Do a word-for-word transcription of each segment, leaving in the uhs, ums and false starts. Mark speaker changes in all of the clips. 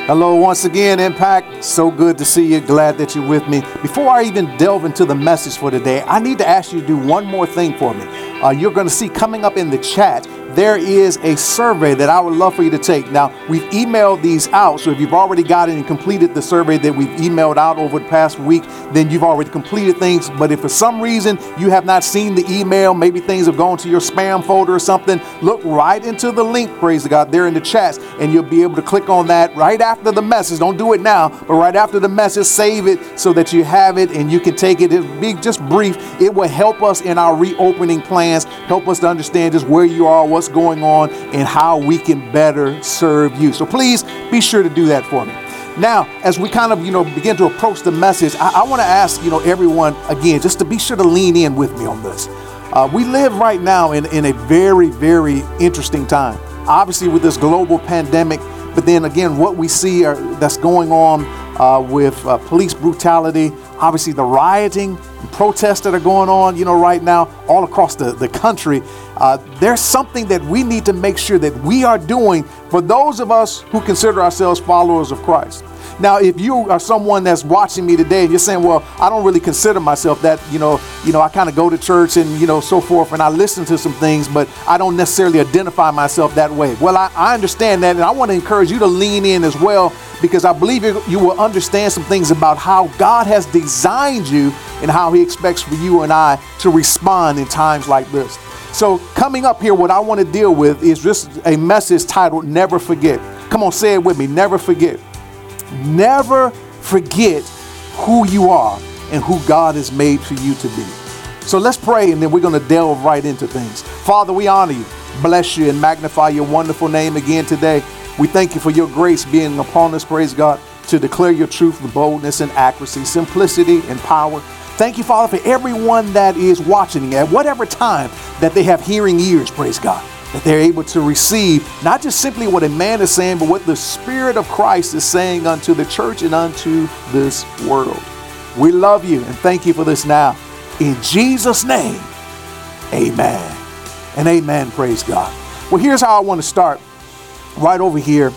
Speaker 1: Hello once again, Impact. So good to see you. Glad that you're with me. Before I even delve into the message for today, I need to ask you to do one more thing for me. Uh, you're going to see coming up in the chat, there is a survey that I would love for you to take. Now, we've emailed these out, so if you've already got it and completed the survey that we've emailed out over the past week, then you've already completed things. But if for some reason you have not seen the email, maybe things have gone to your spam folder or something, look right into the link, praise God, there in the chats, and you'll be able to click on that right after the message. Don't do it now, but right after the message, save it so that you have it and you can take it. It'll be just brief. It will help us in our reopening plans, help us to understand just where you are, what's going on, and how we can better serve you. So please be sure to do that for me. Now, as we kind of, you know, begin to approach the message, I, I want to ask, you know, everyone again, just to be sure to lean in with me on this. Uh, we live right now in, in a very, very interesting time, obviously with this global pandemic, but then again, what we see are, that's going on uh, with uh, police brutality, obviously the rioting and protests that are going on, you know, right now all across the, the country. Uh, there's something that we need to make sure that we are doing for those of us who consider ourselves followers of Christ. Now, if you are someone that's watching me today and you're saying, well, I don't really consider myself that, you know, you know, I kind of go to church and, you know, so forth, and I listen to some things, but I don't necessarily identify myself that way. Well, I, I understand that, and I want to encourage you to lean in as well, because I believe you, you will understand some things about how God has designed you and how he expects for you and I to respond in times like this. So coming up here, what I want to deal with is just a message titled, Never Forget. Come on, say it with me. Never forget. Never forget who you are and who God has made for you to be. So let's pray, and then we're going to delve right into things. Father, we honor you, bless you, and magnify your wonderful name again today. We thank you for your grace being upon us, praise God, to declare your truth with boldness and accuracy, simplicity and power. Thank you, Father, for everyone that is watching at whatever time that they have hearing ears, praise God, that they're able to receive not just simply what a man is saying, but what the Spirit of Christ is saying unto the church and unto this world. We love you and thank you for this now. In Jesus' name, amen and amen, praise God. Well, here's how I want to start, right over here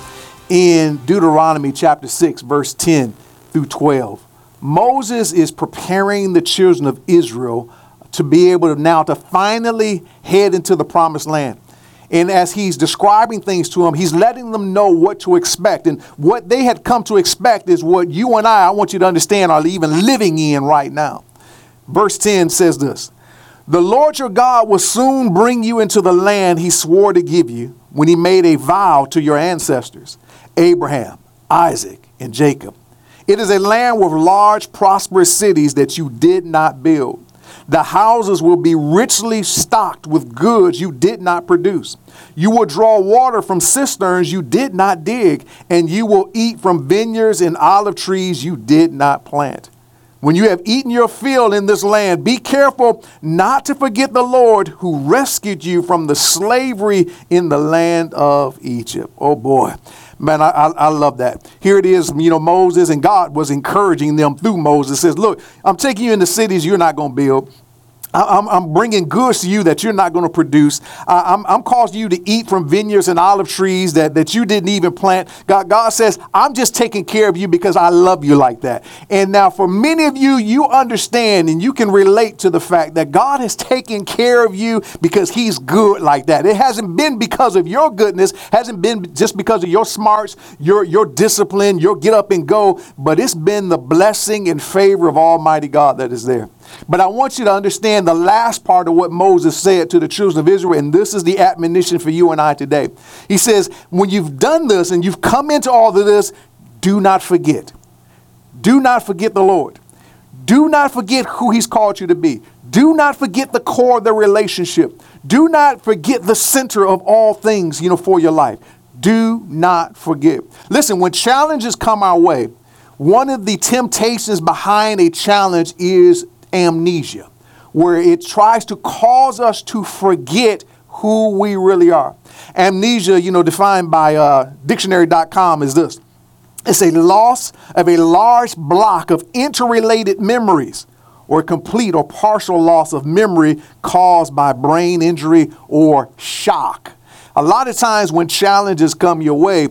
Speaker 1: in Deuteronomy chapter six, verse ten through twelve. Moses is preparing the children of Israel to be able to now to finally head into the promised land. And as he's describing things to them, he's letting them know what to expect. And what they had come to expect is what you and I, I want you to understand, are even living in right now. Verse ten says this: the Lord your God will soon bring you into the land he swore to give you when he made a vow to your ancestors, Abraham, Isaac, and Jacob. It is a land with large, prosperous cities that you did not build. The houses will be richly stocked with goods you did not produce. You will draw water from cisterns you did not dig, and you will eat from vineyards and olive trees you did not plant. When you have eaten your fill in this land, be careful not to forget the Lord who rescued you from the slavery in the land of Egypt. Oh boy. Man, I, I, I love that. Here it is, you know, Moses, and God was encouraging them through Moses. Says, look, I'm taking you into cities you're not going to build. I'm, I'm bringing goods to you that you're not going to produce. I'm, I'm causing you to eat from vineyards and olive trees that, that you didn't even plant. God, God says, I'm just taking care of you because I love you like that. And now for many of you, you understand and you can relate to the fact that God has taken care of you because he's good like that. It hasn't been because of your goodness, hasn't been just because of your smarts, your, your discipline, your get up and go, but it's been the blessing and favor of Almighty God that is there. But I want you to understand the last part of what Moses said to the children of Israel, and this is the admonition for you and I today. He says, when you've done this and you've come into all of this, do not forget. Do not forget the Lord. Do not forget who he's called you to be. Do not forget the core of the relationship. Do not forget the center of all things, you know, for your life. Do not forget. Listen, when challenges come our way, one of the temptations behind a challenge is amnesia, where it tries to cause us to forget who we really are. Amnesia, you know, defined by uh, dictionary dot com is this: it's a loss of a large block of interrelated memories, or a complete or partial loss of memory caused by brain injury or shock. A lot of times when challenges come your way,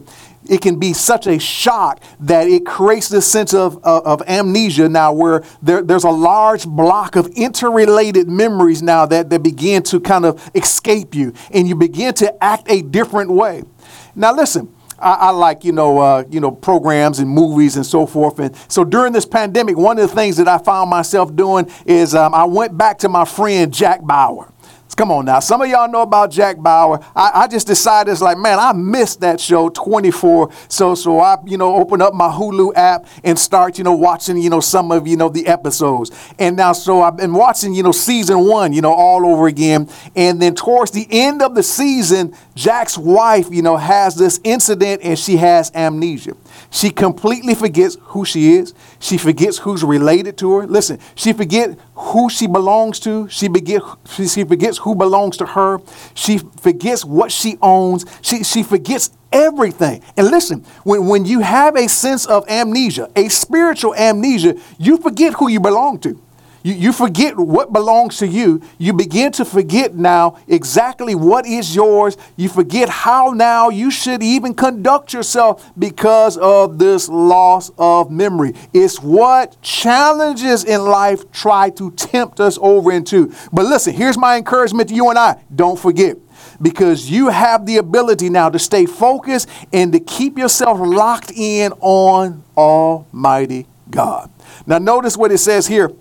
Speaker 1: it can be such a shock that it creates this sense of, of, of amnesia now, where there, there's a large block of interrelated memories now that, that begin to kind of escape you, and you begin to act a different way. Now, listen. I, I like, you know, uh, you know, programs and movies and so forth. And so during this pandemic, one of the things that I found myself doing is um, I went back to my friend Jack Bauer. Come on now. Some of y'all know about Jack Bauer. I, I just decided, it's like, man, I missed that show twenty-four. So, so I, you know, open up my Hulu app and start, you know, watching, you know, some of, you know, the episodes. And now, so I've been watching, you know, season one, you know, all over again. And then towards the end of the season, Jack's wife, you know, has this incident and she has amnesia. She completely forgets who she is. She forgets who's related to her. Listen, she forgets who she belongs to. She, forget, she forgets who belongs to her. She forgets what she owns. She, she forgets everything. And listen, when, when you have a sense of amnesia, a spiritual amnesia, you forget who you belong to. You, you forget what belongs to you. You begin to forget now exactly what is yours. You forget how now you should even conduct yourself because of this loss of memory. It's what challenges in life try to tempt us over into. But listen, here's my encouragement to you and I. Don't forget. Because you have the ability now to stay focused and to keep yourself locked in on Almighty God. Now notice what it says here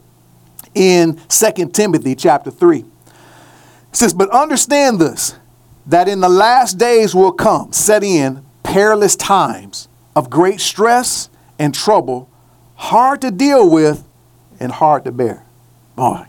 Speaker 1: in Second Timothy chapter three. It says, but understand this, that in the last days will come, set in perilous times of great stress and trouble, hard to deal with and hard to bear. Boy,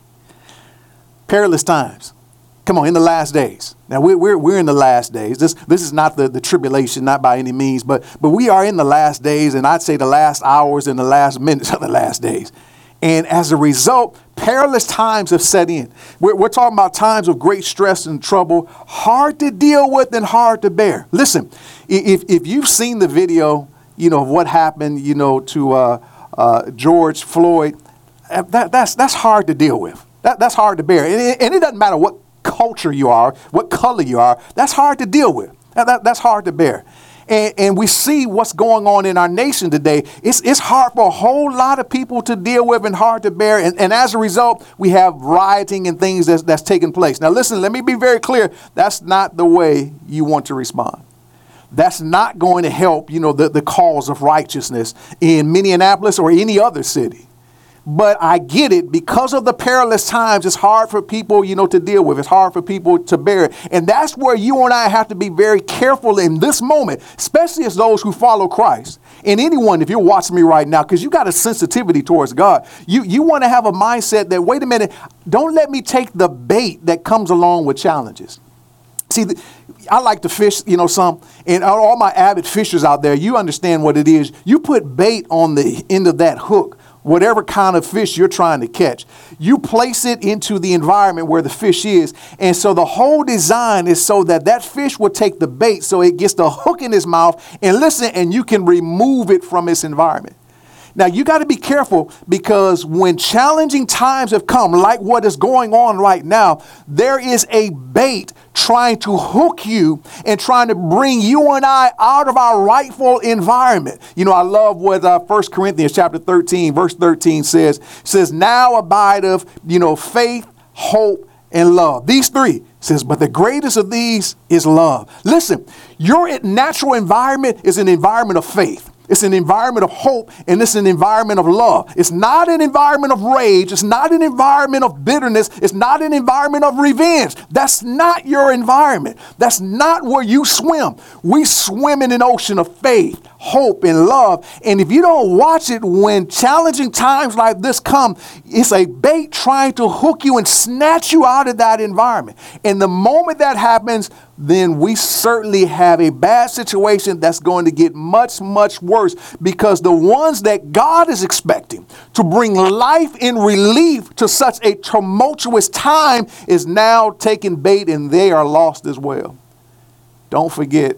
Speaker 1: perilous times. Come on, in the last days. Now, we're, we're, we're in the last days. This, this is not the, the tribulation, not by any means, but, but we are in the last days, and I'd say the last hours and the last minutes of the last days. And as a result, perilous times have set in. We're, we're talking about times of great stress and trouble, hard to deal with and hard to bear. Listen, if, if you've seen the video, you know, of what happened, you know, to uh, uh, George Floyd, that, that's, that's hard to deal with. That, that's hard to bear. And it, and it doesn't matter what culture you are, what color you are, that's hard to deal with. That, that, that's hard to bear. And, and we see what's going on in our nation today. It's, it's hard for a whole lot of people to deal with and hard to bear. And, and as a result, we have rioting and things that's, that's taking place. Now, listen, let me be very clear. That's not the way you want to respond. That's not going to help, you know, the, the cause of righteousness in Minneapolis or any other city. But I get it, because of the perilous times, it's hard for people, you know, to deal with. It's hard for people to bear it. And that's where you and I have to be very careful in this moment, especially as those who follow Christ. And anyone, if you're watching me right now, because you got a sensitivity towards God, you, you want to have a mindset that, wait a minute, don't let me take the bait that comes along with challenges. See, I like to fish, you know, some, and all my avid fishers out there, you understand what it is. You put bait on the end of that hook. Whatever kind of fish you're trying to catch, you place it into the environment where the fish is. And so the whole design is so that that fish will take the bait, so it gets the hook in his mouth, and listen, and you can remove it from its environment. Now, you got to be careful, because when challenging times have come, like what is going on right now, there is a bait trying to hook you and trying to bring you and I out of our rightful environment. You know, I love what uh, First Corinthians chapter thirteen, verse thirteen says. It says, now abideth, you know, faith, hope, and love. These three. Says, but the greatest of these is love. Listen, your natural environment is an environment of faith. It's an environment of hope, and it's an environment of love. It's not an environment of rage. It's not an environment of bitterness. It's not an environment of revenge. That's not your environment. That's not where you swim. We swim in an ocean of faith, hope, and love. And if you don't watch it when challenging times like this come, it's a bait trying to hook you and snatch you out of that environment. And the moment that happens, then we certainly have a bad situation that's going to get much, much worse, because the ones that God is expecting to bring life and relief to such a tumultuous time is now taking bait, and they are lost as well. Don't forget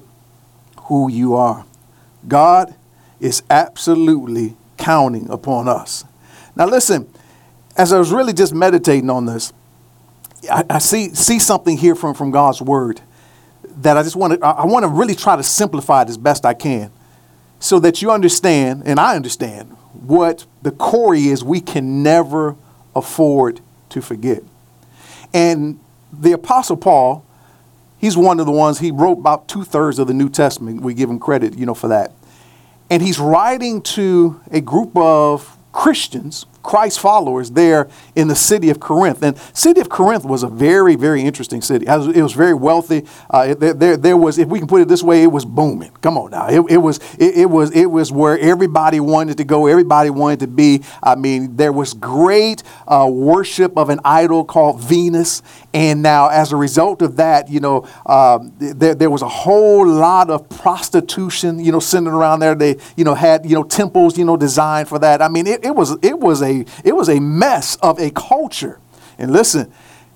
Speaker 1: who you are. God is absolutely counting upon us. Now listen, as I was really just meditating on this, I, I see, see something here from, from God's word that I just want to, I want to really try to simplify it as best I can. so that you understand, and I understand, what the core is we can never afford to forget. And the Apostle Paul, he's one of the ones, he wrote about two thirds of the New Testament. We give him credit, you know, for that. And he's writing to a group of Christians, Christ followers there in the city of Corinth. And city of Corinth was a very, very interesting city. It was, it was very wealthy. Uh, there, there, there was, if we can put it this way, it was booming. Come on now. It, it was, it, it was, it was where everybody wanted to go. Everybody wanted to be. I mean, there was great uh, worship of an idol called Venus. And now, as a result of that, you know, um, there, there was a whole lot of prostitution, you know, centered around there. They, you know, had, you know, temples, you know, designed for that. I mean, it, it was, it was a, it was a mess of a culture. And listen,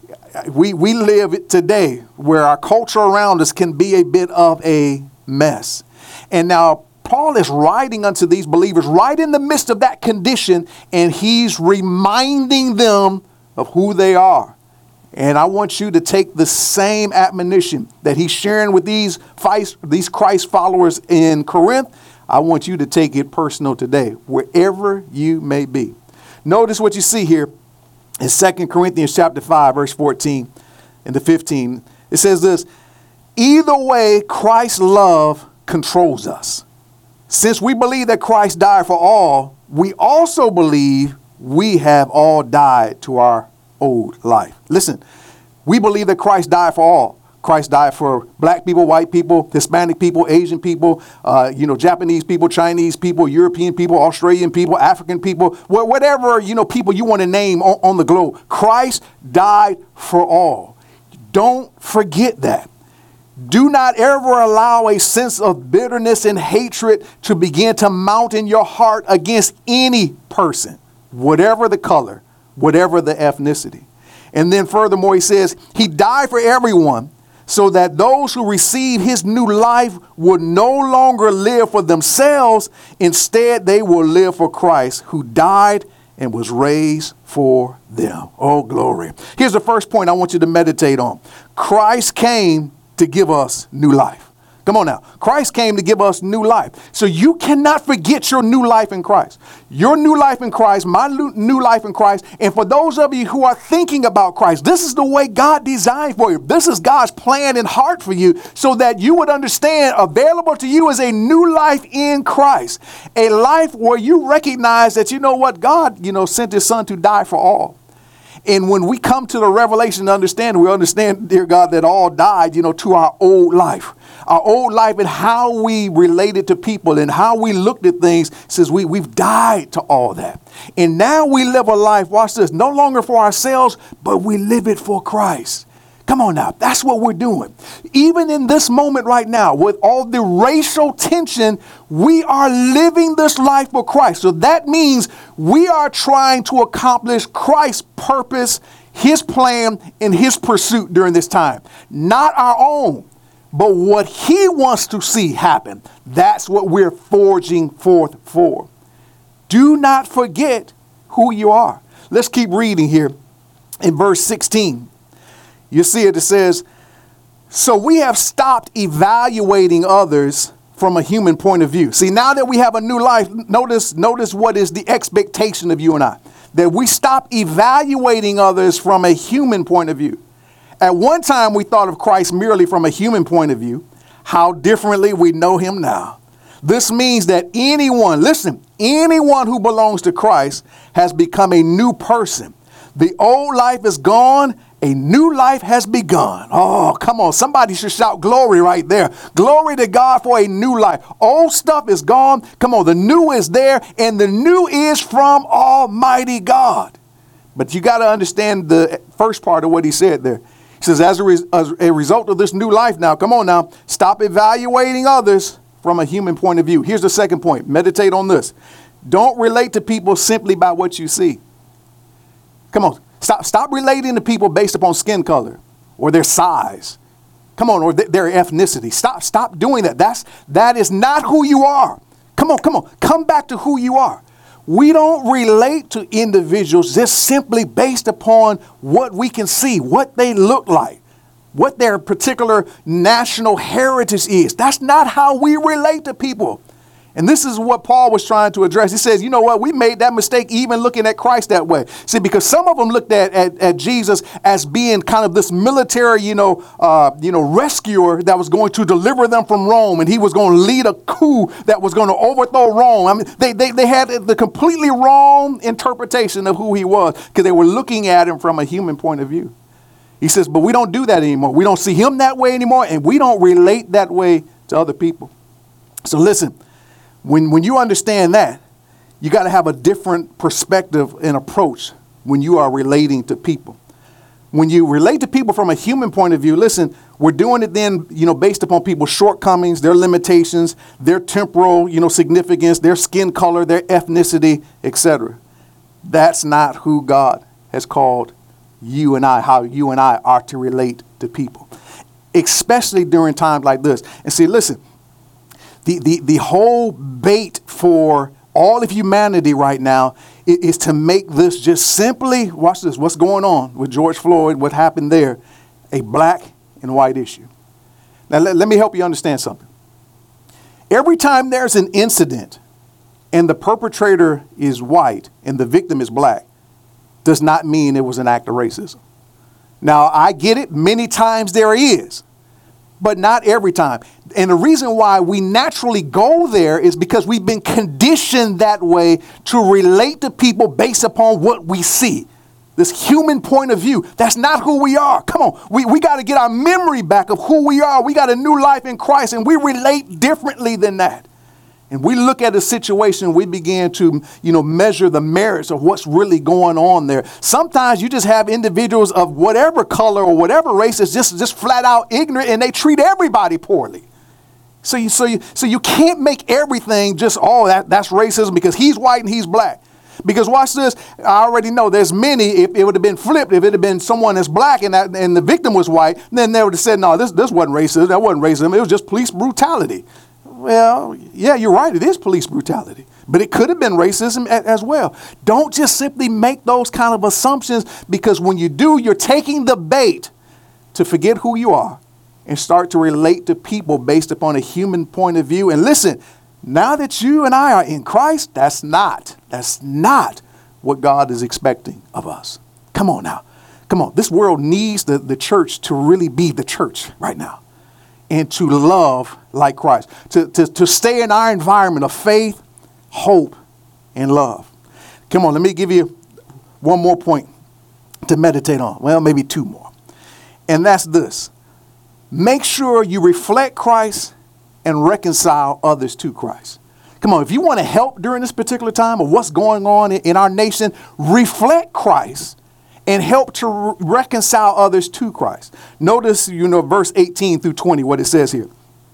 Speaker 1: we, we live it today where our culture around us can be a bit of a mess. And now Paul is writing unto these believers right in the midst of that condition, and he's reminding them of who they are. And I want you to take the same admonition that he's sharing with these, these Christ followers in Corinth. I want you to take it personal today, wherever you may be. Notice what you see here in Second Corinthians chapter five, verse fourteen and to fifteen. It says this: either way, Christ's love controls us. Since we believe that Christ died for all, we also believe we have all died to our old life. Listen, we believe that Christ died for all. Christ died for black people, white people, Hispanic people, Asian people, uh, you know, Japanese people, Chinese people, European people, Australian people, African people, wh- whatever, you know, people you want to name on, on the globe. Christ died for all. Don't forget that. Do not ever allow a sense of bitterness and hatred to begin to mount in your heart against any person, whatever the color, whatever the ethnicity. And then furthermore, he says he died for everyone, so that those who receive his new life would no longer live for themselves. Instead, they will live for Christ, who died and was raised for them. Oh, glory. Here's the first point I want you to meditate on. Christ came to give us new life. Come on now. Christ came to give us new life. So you cannot forget your new life in Christ. Your new life in Christ, my new life in Christ. And for those of you who are thinking about Christ, this is the way God designed for you. This is God's plan and heart for you, so that you would understand available to you is a new life in Christ. A life where you recognize that, you know what, God, you know, sent his son to die for all. And when we come to the revelation to understand, we understand, dear God, that all died, you know, to our old life. Our old life and how we related to people and how we looked at things, says we, we've died to all that. And now we live a life, watch this, no longer for ourselves, but we live it for Christ. Come on now, that's what we're doing. Even in this moment right now, with all the racial tension, we are living this life for Christ. So that means we are trying to accomplish Christ's purpose, his plan, and his pursuit during this time. Not our own, but what he wants to see happen. That's what we're forging forth for. Do not forget who you are. Let's keep reading here in verse sixteen. You see it, it says, so we have stopped evaluating others from a human point of view. See, now that we have a new life, notice, notice what is the expectation of you and I. That we stop evaluating others from a human point of view. At one time, we thought of Christ merely from a human point of view. How differently we know him now. This means that anyone, listen, anyone who belongs to Christ has become a new person. The old life is gone. A new life has begun. Oh, come on. Somebody should shout glory right there. Glory to God for a new life. Old stuff is gone. Come on. The new is there, and the new is from Almighty God. But you got to understand the first part of what he said there. He says, as a, res- as a result of this new life now, come on now, stop evaluating others from a human point of view. Here's the second point. Meditate on this. Don't relate to people simply by what you see. Come on. Stop, stop relating to people based upon skin color or their size. Come on, or th- their ethnicity. Stop, stop doing that. That's, that is not who you are. Come on, come on. Come back to who you are. We don't relate to individuals just simply based upon what we can see, what they look like, what their particular national heritage is. That's not how we relate to people. And this is what Paul was trying to address. He says, you know what? We made that mistake even looking at Christ that way. See, because some of them looked at, at, at Jesus as being kind of this military, you know, uh, you know, rescuer that was going to deliver them from Rome. And he was going to lead a coup that was going to overthrow Rome. I mean, they, they, they had the completely wrong interpretation of who he was because they were looking at him from a human point of view. He says, but we don't do that anymore. We don't see him that way anymore. And we don't relate that way to other people. So listen. When, when you understand that, you got to have a different perspective and approach when you are relating to people. When you relate to people from a human point of view, listen, we're doing it then, you know, based upon people's shortcomings, their limitations, their temporal, you know, significance, their skin color, their ethnicity, et cetera. That's not who God has called you and I, how you and I are to relate to people, especially during times like this. And see, listen. The, the, the whole bait for all of humanity right now is, is to make this just simply, watch this, what's going on with George Floyd, what happened there, a black and white issue. Now, let, let me help you understand something. Every time there's an incident and the perpetrator is white and the victim is black, does not mean it was an act of racism. Now, I get it. Many times there is. But not every time. And the reason why we naturally go there is because we've been conditioned that way to relate to people based upon what we see. This human point of view. That's not who we are. Come on. We, we got to get our memory back of who we are. We got a new life in Christ and we relate differently than that. And we look at a situation, we begin to, you know, measure the merits of what's really going on there. Sometimes you just have individuals of whatever color or whatever race is just, just flat out ignorant and they treat everybody poorly. So you, so you, so you can't make everything just, oh, that, that's racism because he's white and he's black. Because watch this, I already know there's many, if it would have been flipped, if it had been someone that's black and that, and the victim was white, then they would have said, no, this, this wasn't racism, that wasn't racism, it was just police brutality. Well, yeah, you're right. It is police brutality, but it could have been racism a- as well. Don't just simply make those kind of assumptions because when you do, you're taking the bait to forget who you are and start to relate to people based upon a human point of view. And listen, now that you and I are in Christ, that's not, that's not what God is expecting of us. Come on now. Come on. This world needs the, the church to really be the church right now. And to love like Christ, to, to, to stay in our environment of faith, hope, and love. Come on, let me give you one more point to meditate on. Well, maybe two more. And that's this. Make sure you reflect Christ and reconcile others to Christ. Come on, if you want to help during this particular time of what's going on in, in our nation, reflect Christ and help to re- reconcile others to Christ. Notice, you know, verse eighteen through twenty, what it says here.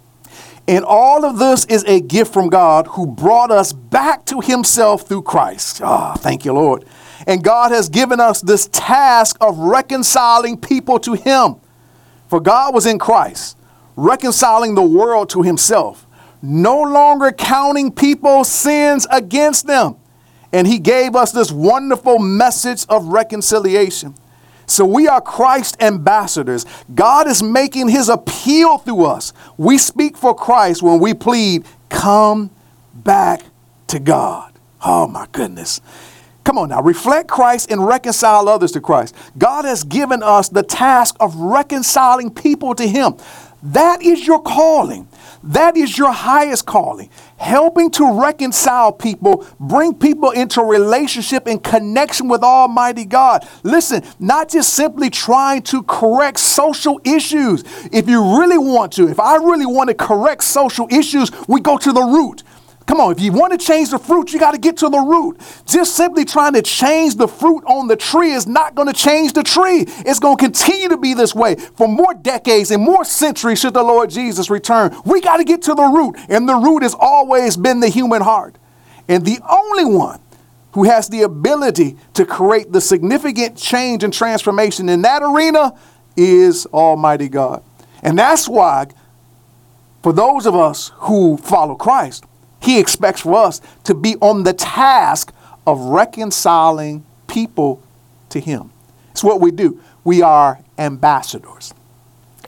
Speaker 1: And all of this is a gift from God who brought us back to himself through Christ. Ah, oh, thank you, Lord. And God has given us this task of reconciling people to him. For God was in Christ, reconciling the world to himself, no longer counting people's sins against them. And he gave us this wonderful message of reconciliation. So we are Christ ambassadors. God is making his appeal through us. We speak for Christ when we plead, come back to God. Oh my goodness. Come on now, reflect Christ and reconcile others to Christ. God has given us the task of reconciling people to him. That is your calling. That is your highest calling. Helping to reconcile people, bring people into relationship and connection with Almighty God. Listen, not just simply trying to correct social issues. If you really want to, if I really want to correct social issues, we go to the root. Come on, if you want to change the fruit, you got to get to the root. Just simply trying to change the fruit on the tree is not going to change the tree. It's going to continue to be this way for more decades and more centuries should the Lord Jesus return. We got to get to the root, and the root has always been the human heart. And the only one who has the ability to create the significant change and transformation in that arena is Almighty God. And that's why, for those of us who follow Christ, he expects for us to be on the task of reconciling people to him. It's what we do. We are ambassadors.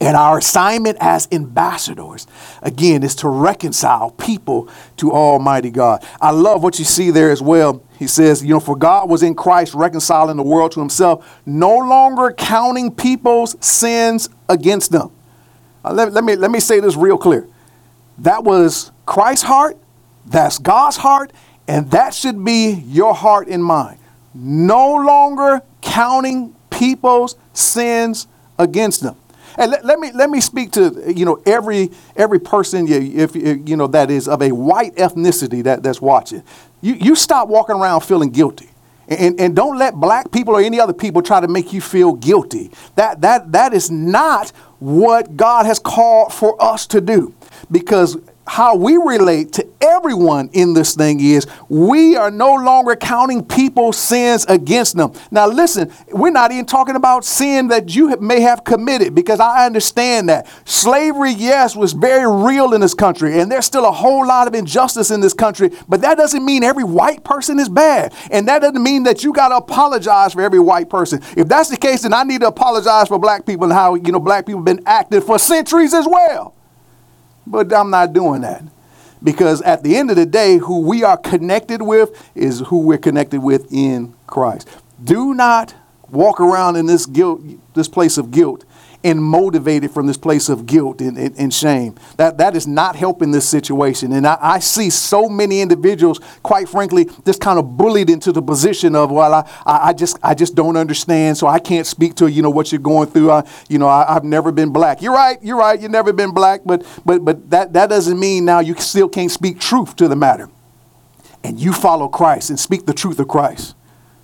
Speaker 1: And our assignment as ambassadors, again, is to reconcile people to Almighty God. I love what you see there as well. He says, you know, for God was in Christ reconciling the world to himself, no longer counting people's sins against them. Uh, let, let me let me say this real clear. That was Christ's heart. That's God's heart. And that should be your heart and mind. No longer counting people's sins against them. And let, let me let me speak to, you know, every every person, if you know, that is of a white ethnicity that, that's watching. You you stop walking around feeling guilty. And, and don't let black people or any other people try to make you feel guilty. That that that is not what God has called for us to do. Because how we relate to everyone in this thing is we are no longer counting people's sins against them. Now, listen, we're not even talking about sin that you may have committed, because I understand that slavery, yes, was very real in this country. And there's still a whole lot of injustice in this country. But that doesn't mean every white person is bad. And that doesn't mean that you got to apologize for every white person. If that's the case, then I need to apologize for black people and how, you know, black people have been acting for centuries as well. But I'm not doing that, because at the end of the day, who we are connected with is who we're connected with in Christ. Do not walk around in this guilt, this place of guilt, and motivated from this place of guilt and, and, and shame. That that is not helping this situation. And I, I see so many individuals, quite frankly, just kind of bullied into the position of, well, I, I just I just don't understand, so I can't speak to, you know, what you're going through. I, you know, I, I've never been black. You're right. You're right. You've never been black. But but but that, that doesn't mean now you still can't speak truth to the matter. And you follow Christ and speak the truth of Christ.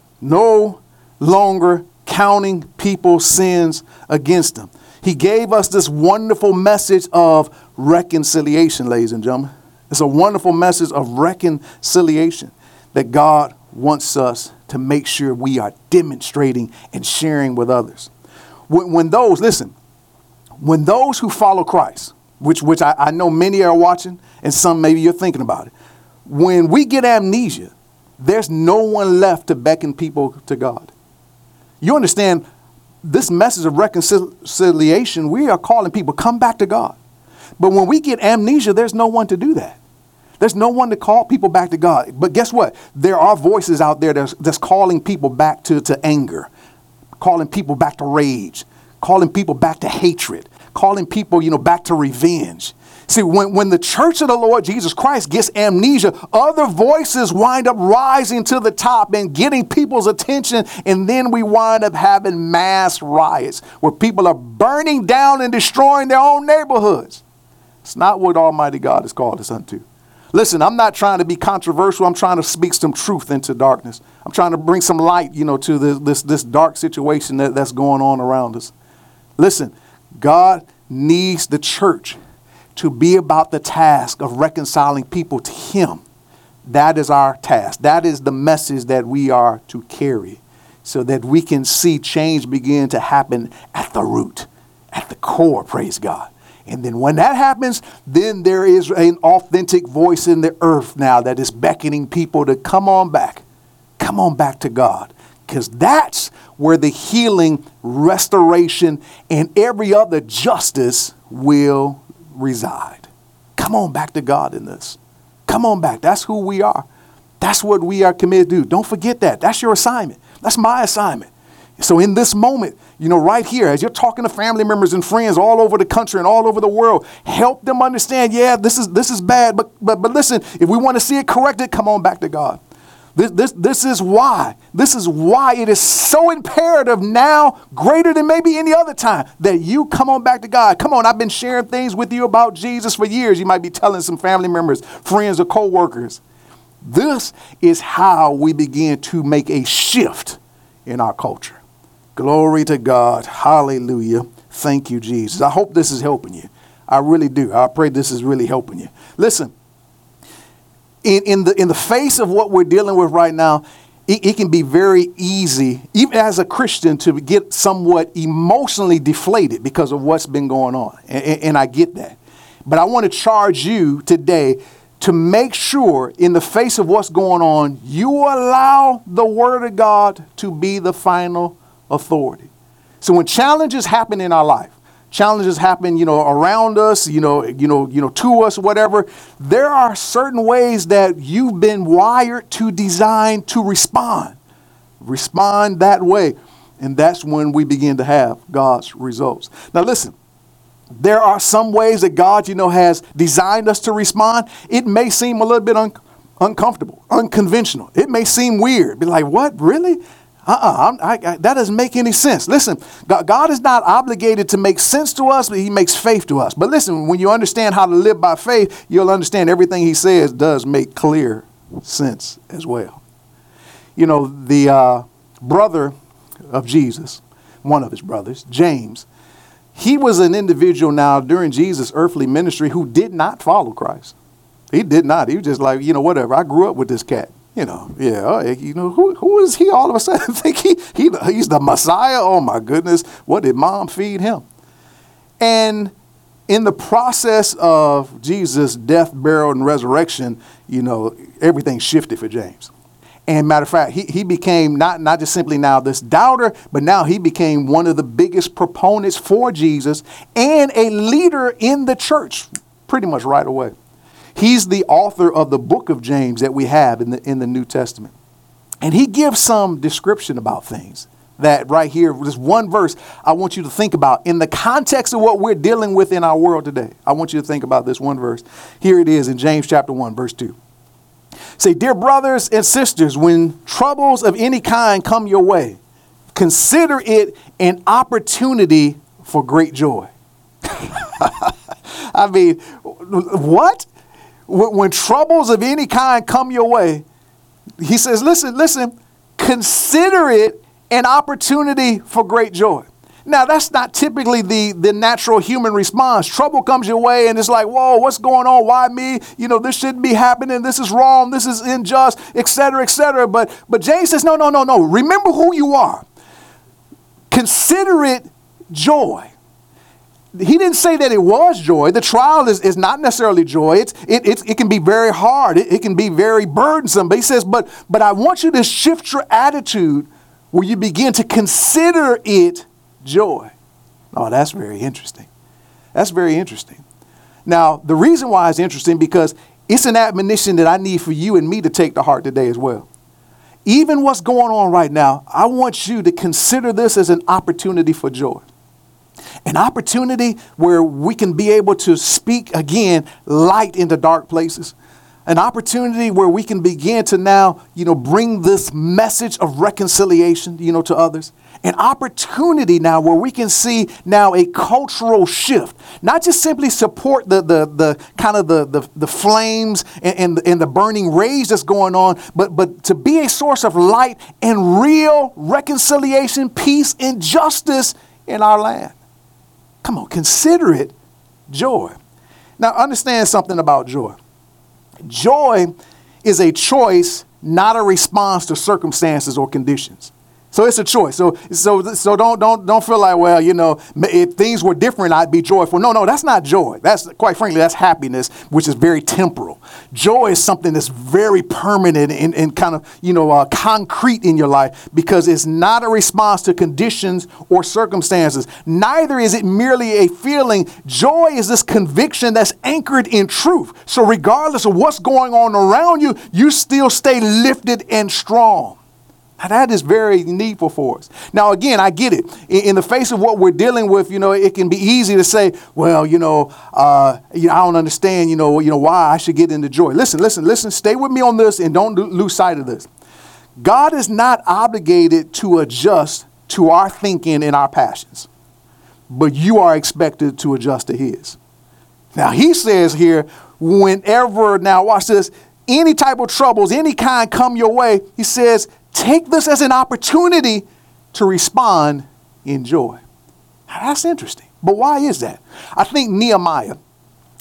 Speaker 1: No longer counting people's sins against them. He gave us this wonderful message of reconciliation, ladies and gentlemen. It's a wonderful message of reconciliation that God wants us to make sure we are demonstrating and sharing with others. When, when those, listen, when those who follow Christ, which, which I, I know many are watching, and some maybe you're thinking about it. When we get amnesia, there's no one left to beckon people to God. You understand, this message of reconciliation, we are calling people, come back to God. But when we get amnesia, there's no one to do that. There's no one to call people back to God. But guess what? There are voices out there that's, that's calling people back to, to anger, calling people back to rage, calling people back to hatred, calling people, you know, back to revenge. See, when, when the church of the Lord Jesus Christ gets amnesia, other voices wind up rising to the top and getting people's attention. And then we wind up having mass riots where people are burning down and destroying their own neighborhoods. It's not what Almighty God has called us unto. Listen, I'm not trying to be controversial. I'm trying to speak some truth into darkness. I'm trying to bring some light, you know, to this, this, this dark situation that, that's going on around us. Listen, God needs the church to be about the task of reconciling people to him. That is our task. That is the message that we are to carry, so that we can see change begin to happen at the root, at the core, praise God. And then when that happens, then there is an authentic voice in the earth now that is beckoning people to come on back. Come on back to God. Because that's where the healing, restoration, and every other justice will reside. Come on back to God in this. Come on back. That's who we are. That's what we are committed to do. Don't forget that. That's your assignment. That's my assignment. So in this moment, you know, right here, as you're talking to family members and friends all over the country and all over the world, help them understand, yeah, this is this is bad. But but but listen, if we want to see it corrected, come on back to God. This, this, this is why. This is why it is so imperative now, greater than maybe any other time, that you come on back to God. Come on, I've been sharing things with you about Jesus for years. You might be telling some family members, friends, or co-workers. This is how we begin to make a shift in our culture. Glory to God. Hallelujah. Thank you, Jesus. I hope this is helping you. I really do. I pray this is really helping you. Listen. In, in the in the face of what we're dealing with right now, it, it can be very easy, even as a Christian, to get somewhat emotionally deflated because of what's been going on. And, and I get that. But I want to charge you today to make sure in the face of what's going on, you allow the Word of God to be the final authority. So when challenges happen in our life, challenges happen, you know, around us, you know, you know, you know, to us, whatever, there are certain ways that you've been wired to design to respond. Respond that way. And that's when we begin to have God's results. Now, listen, there are some ways that God, you know, has designed us to respond. It may seem a little bit un- uncomfortable, unconventional. It may seem weird. Be like, what, really? Uh-uh, I, I, that doesn't make any sense. Listen, God, God is not obligated to make sense to us, but he makes faith to us. But listen, when you understand how to live by faith, you'll understand everything he says does make clear sense as well. You know, the uh, brother of Jesus, one of his brothers, James, he was an individual now during Jesus' earthly ministry who did not follow Christ. He did not. He was just like, you know, whatever. I grew up with this cat. You know, yeah, you know, who who is he all of a sudden think he, he he's the Messiah? Oh, my goodness. What did mom feed him? And in the process of Jesus' death, burial, and resurrection, you know, everything shifted for James. And matter of fact, he, he became not, not just simply now this doubter, but now he became one of the biggest proponents for Jesus and a leader in the church pretty much right away. He's the author of the book of James that we have in the in the New Testament. And he gives some description about things that right here, this one verse, I want you to think about in the context of what we're dealing with in our world today. I want you to think about this one verse. Here it is in James chapter one, verse two. Say, dear brothers and sisters, when troubles of any kind come your way, consider it an opportunity for great joy. I mean, what? When troubles of any kind come your way, he says, listen, listen, consider it an opportunity for great joy. Now, that's not typically the, the natural human response. Trouble comes your way and it's like, whoa, what's going on? Why me? You know, this shouldn't be happening. This is wrong. This is unjust, et cetera, et cetera. But, but James says, no, no, no, no. Remember who you are. Consider it joy. He didn't say that it was joy. The trial is, is not necessarily joy. It's, it, it, it can be very hard. It, it can be very burdensome. But he says, but, but I want you to shift your attitude where you begin to consider it joy. Oh, that's very interesting. That's very interesting. Now, the reason why it's interesting because it's an admonition that I need for you and me to take to heart today as well. Even what's going on right now, I want you to consider this as an opportunity for joy. An opportunity where we can be able to speak again light into dark places. An opportunity where we can begin to now, you know, bring this message of reconciliation, you know, to others. An opportunity now where we can see now a cultural shift, not just simply support the the the kind of the the, the flames and, and, and the burning rage that's going on, but but to be a source of light and real reconciliation, peace, and justice in our land. Come on, consider it joy. Now, understand something about joy. Joy is a choice, not a response to circumstances or conditions. So it's a choice. So so so don't don't don't feel like, well, you know, if things were different, I'd be joyful. No, no, that's not joy. That's quite frankly, that's happiness, which is very temporal. Joy is something that's very permanent and, and kind of, you know, uh, concrete in your life because it's not a response to conditions or circumstances. Neither is it merely a feeling. Joy is this conviction that's anchored in truth. So regardless of what's going on around you, you still stay lifted and strong. Now, that is very needful for us. Now, again, I get it. In, in the face of what we're dealing with, you know, it can be easy to say, well, you know, uh, you know, I don't understand, you know, you know, why I should get into joy. Listen, listen, listen, stay with me on this and don't lose sight of this. God is not obligated to adjust to our thinking and our passions, but you are expected to adjust to his. Now, he says here, whenever, now watch this, any type of troubles, any kind come your way, he says, take this as an opportunity to respond in joy. Now, that's interesting. But why is that? I think Nehemiah,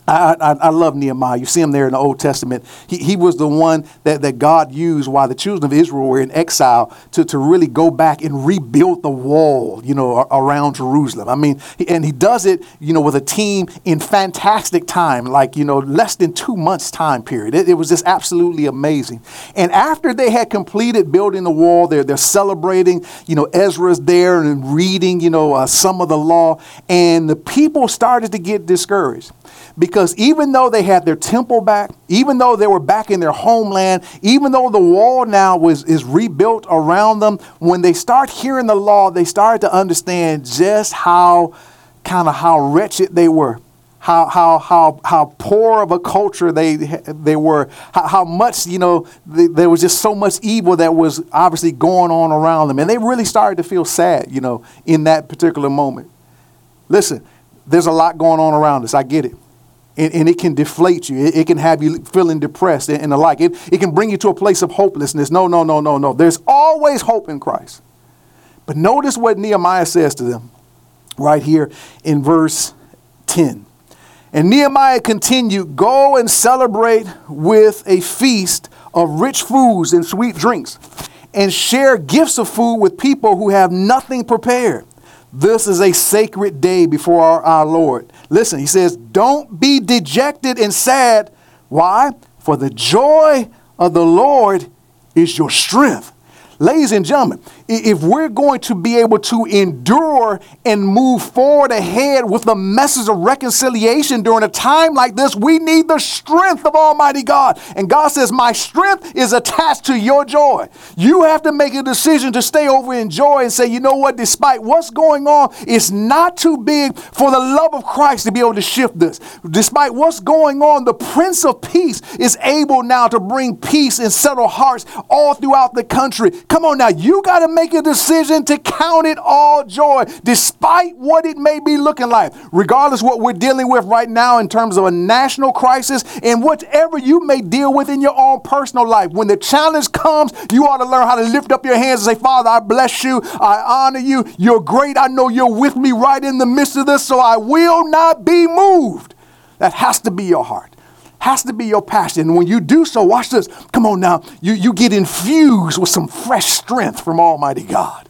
Speaker 1: I, I, I love Nehemiah. You see him there in the Old Testament. He, he was the one that, that God used while the children of Israel were in exile to, to really go back and rebuild the wall, you know, around Jerusalem. I mean, he, and he does it, you know, with a team in fantastic time, like, you know, less than two months time period. It, it was just absolutely amazing. And after they had completed building the wall, they're, they're celebrating, you know, Ezra's there and reading, you know, uh, some of the law. And the people started to get discouraged. Because even though they had their temple back, even though they were back in their homeland, even though the wall now was is rebuilt around them, when they start hearing the law, they started to understand just how kind of how wretched they were, how how how how poor of a culture they they were, how, how much, you know, they, there was just so much evil that was obviously going on around them. And they really started to feel sad, you know, in that particular moment. Listen, there's a lot going on around us. I get it. And, and it can deflate you. It, it can have you feeling depressed and, and the like. It, it can bring you to a place of hopelessness. No, no, no, no, no. There's always hope in Christ. But notice what Nehemiah says to them right here in verse ten. And Nehemiah continued, go and celebrate with a feast of rich foods and sweet drinks, and share gifts of food with people who have nothing prepared. This is a sacred day before our, our Lord. Listen, he says, don't be dejected and sad. Why? For the joy of the Lord is your strength. Ladies and gentlemen, if we're going to be able to endure and move forward ahead with the message of reconciliation during a time like this, we need the strength of Almighty God. And God says, my strength is attached to your joy. You have to make a decision to stay over in joy and say, you know what, despite what's going on, it's not too big for the love of Christ to be able to shift this. Despite what's going on, the Prince of Peace is able now to bring peace and settle hearts all throughout the country. Come on now, you got to make a decision to count it all joy, despite what it may be looking like, regardless what we're dealing with right now in terms of a national crisis and whatever you may deal with in your own personal life. When the challenge comes, you ought to learn how to lift up your hands and say, Father, I bless you. I honor you. You're great. I know you're with me right in the midst of this, so I will not be moved. That has to be your heart. Has to be your passion. And when you do so, watch this. Come on now. You, you get infused with some fresh strength from Almighty God.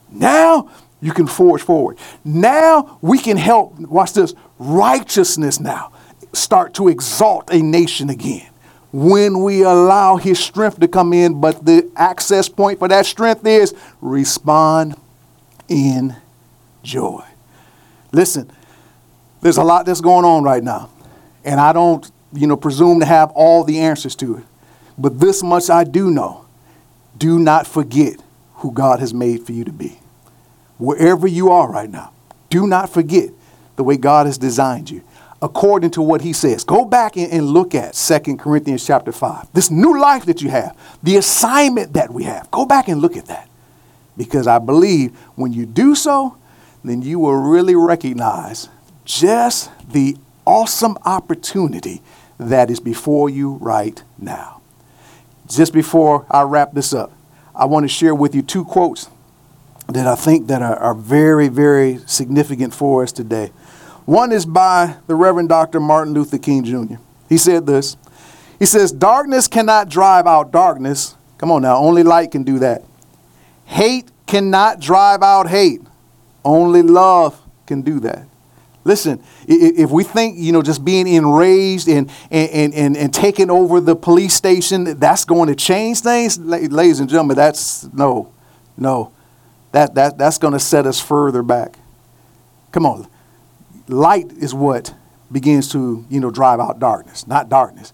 Speaker 1: Now you can forge forward. Now we can help, watch this, righteousness now start to exalt a nation again. When we allow his strength to come in, but the access point for that strength is respond in joy. Listen, there's a lot that's going on right now. And I don't you know, presume to have all the answers to it. But this much I do know. Do not forget who God has made for you to be. Wherever you are right now, do not forget the way God has designed you, according to what he says. Go back and, and look at Second Corinthians chapter five. This new life that you have, the assignment that we have. Go back and look at that. Because I believe when you do so, then you will really recognize just the awesome opportunity that is before you right now. Just before I wrap this up, I want to share with you two quotes that I think that are, are very, very significant for us today. One is by the Reverend Doctor Martin Luther King Junior He said this. He says, darkness cannot drive out darkness. Come on now, only light can do that. Hate cannot drive out hate. Only love can do that. Listen, if we think, you know, just being enraged and, and, and, and taking over the police station, that's going to change things, ladies and gentlemen, that's no, no, that, that, that's going to set us further back. Come on. Light is what begins to, you know, drive out darkness, not darkness.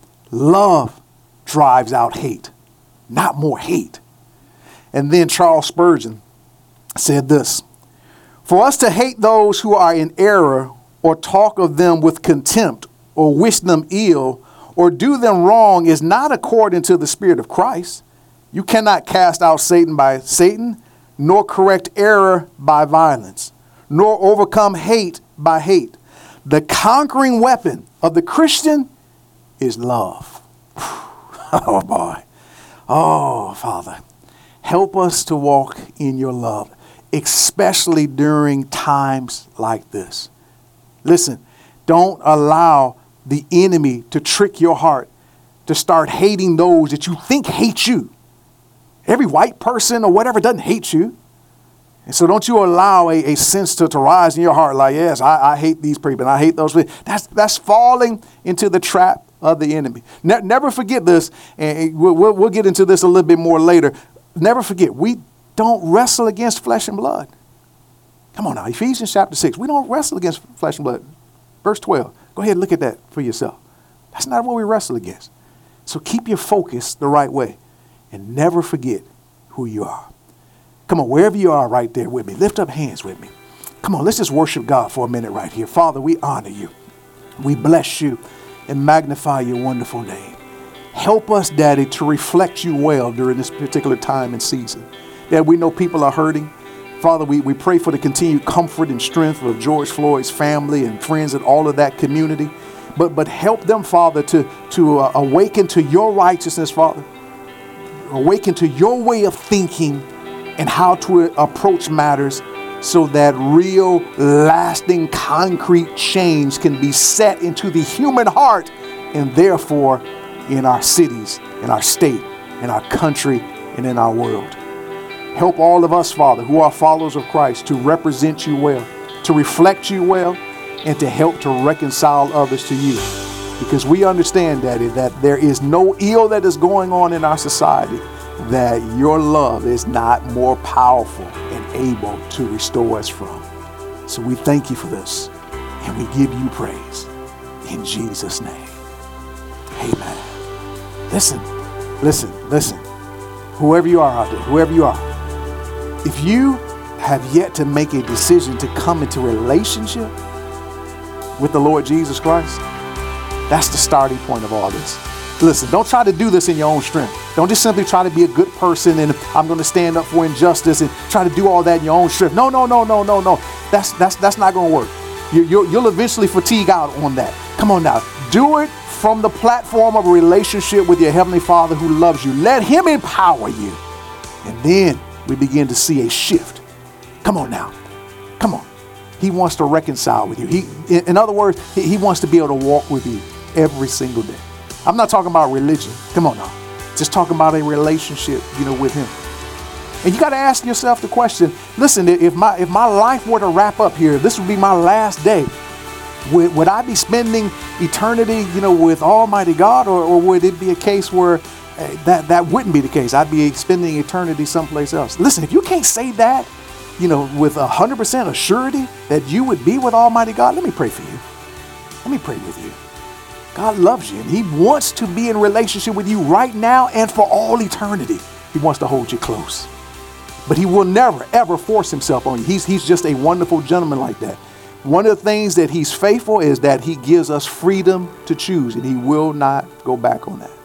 Speaker 1: Love drives out hate, not more hate. And then Charles Spurgeon said this. For us to hate those who are in error, or talk of them with contempt, or wish them ill, or do them wrong is not according to the Spirit of Christ. You cannot cast out Satan by Satan, nor correct error by violence, nor overcome hate by hate. The conquering weapon of the Christian is love. Oh boy. Oh, Father, help us to walk in your love, especially during times like this. Listen, don't allow the enemy to trick your heart to start hating those that you think hate you. Every white person or whatever doesn't hate you. And so don't you allow a, a sense to, to rise in your heart like, yes, I, I hate these people and I hate those people. That's, that's falling into the trap of the enemy. Ne- never forget this, and we'll, we'll, we'll get into this a little bit more later. Never forget, we don't wrestle against flesh and blood. Come on now, Ephesians chapter six. We don't wrestle against flesh and blood. Verse twelve. Go ahead and look at that for yourself. That's not what we wrestle against. So keep your focus the right way and never forget who you are. Come on, wherever you are right there with me, lift up hands with me. Come on, let's just worship God for a minute right here. Father, we honor you. We bless you and magnify your wonderful name. Help us, Daddy, to reflect you well during this particular time and season. Dad, we know people are hurting. Father, we, we pray for the continued comfort and strength of George Floyd's family and friends and all of that community. But but help them, Father, to, to uh, awaken to your righteousness, Father. Awaken to your way of thinking and how to approach matters so that real, lasting, concrete change can be set into the human heart and therefore in our cities, in our state, in our country, and in our world. Help all of us, Father, who are followers of Christ, to represent you well, to reflect you well, and to help to reconcile others to you. Because we understand, Daddy, that there is no ill that is going on in our society that your love is not more powerful and able to restore us from. So we thank you for this, and we give you praise. In Jesus' name, amen. Listen, listen, listen. Whoever you are out there, whoever you are, if you have yet to make a decision to come into relationship with the Lord Jesus Christ, that's the starting point of all this. Listen, don't try to do this in your own strength. Don't just simply try to be a good person and I'm going to stand up for injustice and try to do all that in your own strength. No, no, no, no, no, no. That's that's that's not going to work. You, you'll, you'll eventually fatigue out on that. Come on now. Do it from the platform of a relationship with your Heavenly Father who loves you. Let Him empower you. And then we begin to see a shift. Come on now. Come on. He wants to reconcile with you. He, in other words, he, he wants to be able to walk with you every single day. I'm not talking about religion. Come on now. Just talking about a relationship, you know, with Him. And you got to ask yourself the question, listen, if my if my life were to wrap up here, this would be my last day. Would, would I be spending eternity, you know, with Almighty God, or, or would it be a case where uh, that, that wouldn't be the case? I'd be spending eternity someplace else. Listen, if you can't say that, you know, with a hundred percent of surety that you would be with Almighty God, let me pray for you. Let me pray with you. God loves you and He wants to be in relationship with you right now and for all eternity. He wants to hold you close. But He will never, ever force Himself on you. He's, he's just a wonderful gentleman like that. One of the things that He's faithful is that He gives us freedom to choose, and He will not go back on that.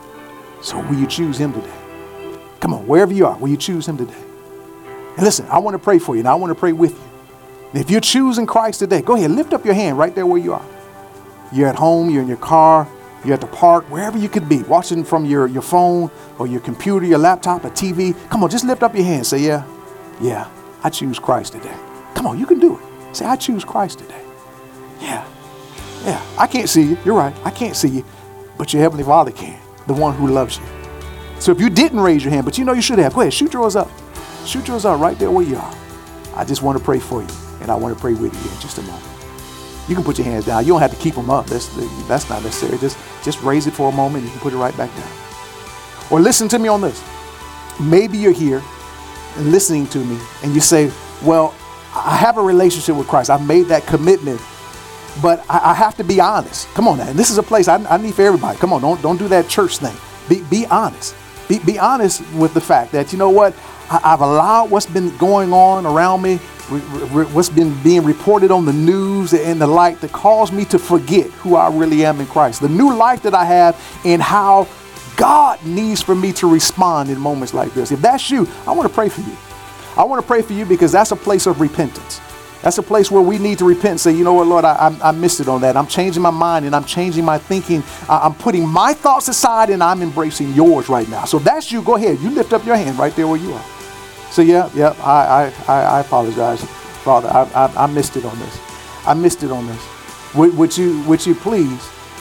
Speaker 1: So will you choose Him today? Come on, wherever you are, will you choose Him today? And listen, I want to pray for you, and I want to pray with you. And if you're choosing Christ today, go ahead, lift up your hand right there where you are. You're at home, you're in your car, you're at the park, wherever you could be, watching from your, your phone or your computer, your laptop, a T V. Come on, just lift up your hand. Say, yeah, yeah, I choose Christ today. Come on, you can do it. Say, I choose Christ today. Yeah, yeah, I can't see you. You're right. I can't see you, but your Heavenly Father can, the one who loves you. So if you didn't raise your hand, but you know you should have, go ahead, shoot yours up. Shoot yours up right there where you are. I just want to pray for you, and I want to pray with you in just a moment. You can put your hands down. You don't have to keep them up. That's, that's not necessary. Just, just raise it for a moment. You can put it right back down. Or listen to me on this. Maybe you're here and listening to me, and you say, well, I have a relationship with Christ. I've made that commitment, but I, I have to be honest. Come on now. And this is a place I, I need for everybody. Come on, don't, don't do that church thing. Be, be honest. Be, be honest with the fact that, you know what, I, I've allowed what's been going on around me, what's been being reported on the news and the like, to cause me to forget who I really am in Christ. The new life that I have and how God needs for me to respond in moments like this. If that's you, I want to pray for you. I want to pray for you because that's a place of repentance. That's a place where we need to repent and say, you know what, Lord, I, I, I missed it on that. I'm changing my mind and I'm changing my thinking. I, I'm putting my thoughts aside and I'm embracing yours right now. So if that's you, go ahead. You lift up your hand right there where you are. So yeah, yeah, I, I, I apologize, Father. I, I, I missed it on this. I missed it on this. Would, would you, would you please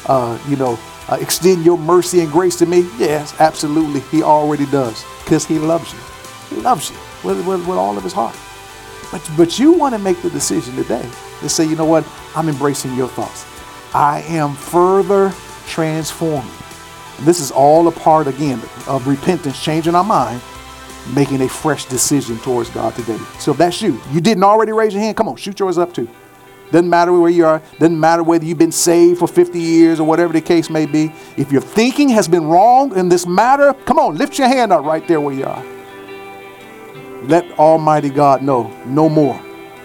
Speaker 1: uh, you know, uh, extend your mercy and grace to me? Yes, absolutely. He already does, because he loves you. He loves you with, with, with all of his heart. But, but you want to make the decision today to say, you know what? I'm embracing your thoughts. I am further transformed. And this is all a part, again, of repentance, changing our mind, making a fresh decision towards God today. So if that's you, you didn't already raise your hand, come on, shoot yours up too. Doesn't matter where you are. Doesn't matter whether you've been saved for fifty years or whatever the case may be. If your thinking has been wrong in this matter, come on, lift your hand up right there where you are. Let Almighty God know, no more.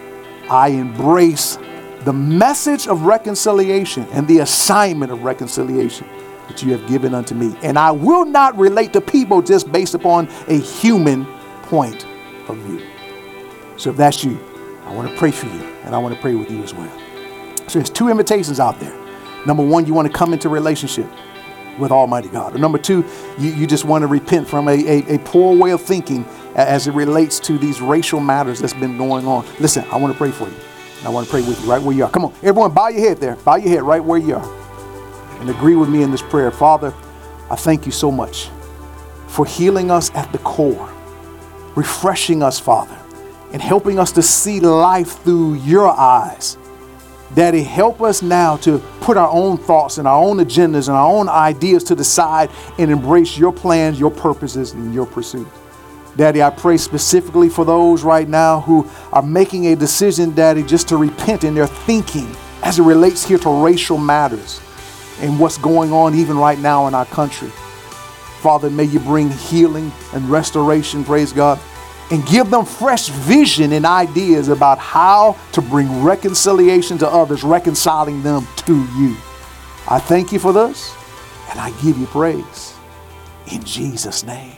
Speaker 1: I embrace the message of reconciliation and the assignment of reconciliation that you have given unto me. And I will not relate to people just based upon a human point of view. So if that's you, I want to pray for you, and I want to pray with you as well. So there's two invitations out there. Number one, you want to come into relationship with Almighty God. Or number two, you, you just want to repent from a, a, a poor way of thinking as it relates to these racial matters that's been going on. Listen, I want to pray for you. And I want to pray with you right where you are. Come on, everyone, bow your head there. Bow your head right where you are. And agree with me in this prayer. Father, I thank you so much for healing us at the core, refreshing us, Father, and helping us to see life through your eyes. Daddy, help us now to put our own thoughts and our own agendas and our own ideas to the side and embrace your plans, your purposes, and your pursuits. Daddy, I pray specifically for those right now who are making a decision, Daddy, just to repent in their thinking as it relates here to racial matters and what's going on even right now in our country. Father, may you bring healing and restoration, praise God, and give them fresh vision and ideas about how to bring reconciliation to others, reconciling them to you. I thank you for this, and I give you praise. In Jesus' name,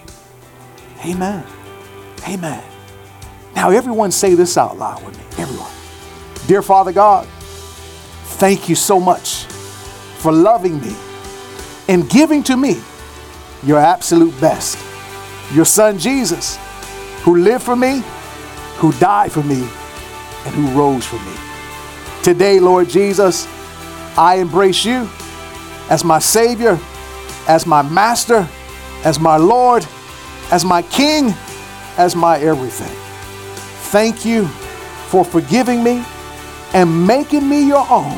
Speaker 1: amen. Amen. Now, everyone say this out loud with me. Everyone. Dear Father God, thank you so much for loving me and giving to me your absolute best. Your son, Jesus, who lived for me, who died for me, and who rose for me. Today, Lord Jesus, I embrace you as my Savior, as my Master, as my Lord, as my King, as my everything. Thank you for forgiving me and making me your own.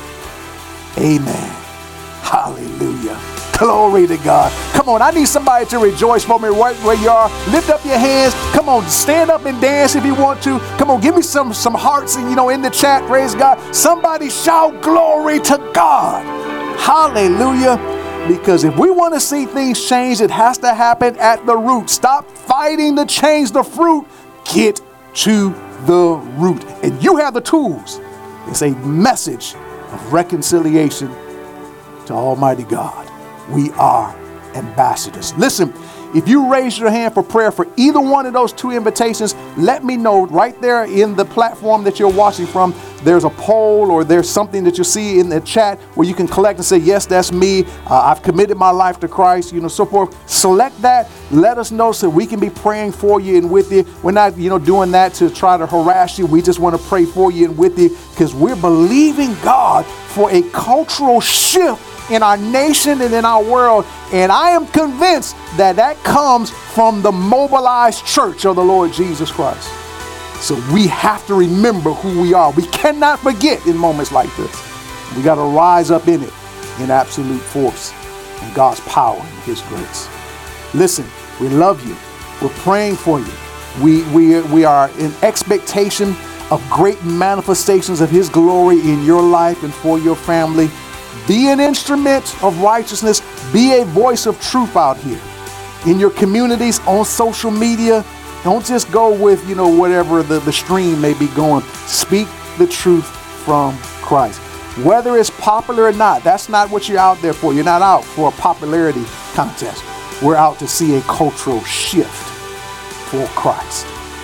Speaker 1: Amen. Hallelujah. Glory to God. Come on, I need somebody to rejoice for me right where you are. Lift up your hands. Come on, stand up and dance if you want to. Come on, give me some, some hearts and, you know, in the chat. Praise God. Somebody shout glory to God. Hallelujah. Because if we want to see things change, it has to happen at the root. Stop fighting to change the fruit. Get to the root. And you have the tools. It's a message of reconciliation to Almighty God. We are ambassadors. Listen, if you raise your hand for prayer for either one of those two invitations, let me know right there in the platform that you're watching from. There's a poll or there's something that you see in the chat where you can collect and say, yes, that's me. Uh, I've committed my life to Christ, you know, so forth. Select that. Let us know so we can be praying for you and with you. We're not, you know, doing that to try to harass you. We just want to pray for you and with you because we're believing God for a cultural shift in our nation and in our world. And I am convinced that that comes from the mobilized church of the Lord Jesus Christ. So we have to remember who we are. We cannot forget in moments like this. We got to rise up in it in absolute force and God's power and his grace. Listen, we love you. We're praying for you. We, we, we are in expectation of great manifestations of his glory in your life and for your family. Be an instrument of righteousness. Be a voice of truth out here in your communities, on social media. Don't just go with, you know, whatever the, the stream may be going. Speak the truth from Christ. Whether it's popular or not, that's not what you're out there for. You're not out for a popularity contest. We're out to see a cultural shift for Christ.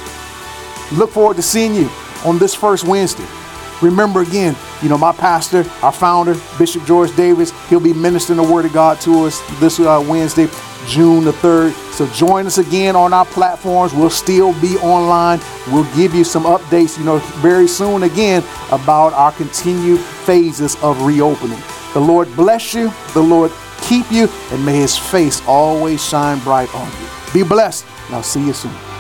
Speaker 1: Look forward to seeing you on this first Wednesday. Remember again, you know, my pastor, our founder, Bishop George Davis, he'll be ministering the word of God to us this uh, Wednesday, June the third. So join us again on our platforms. We'll still be online. We'll give you some updates, you know, very soon again about our continued phases of reopening. The Lord bless you. The Lord keep you. And may his face always shine bright on you. Be blessed. And I'll see you soon.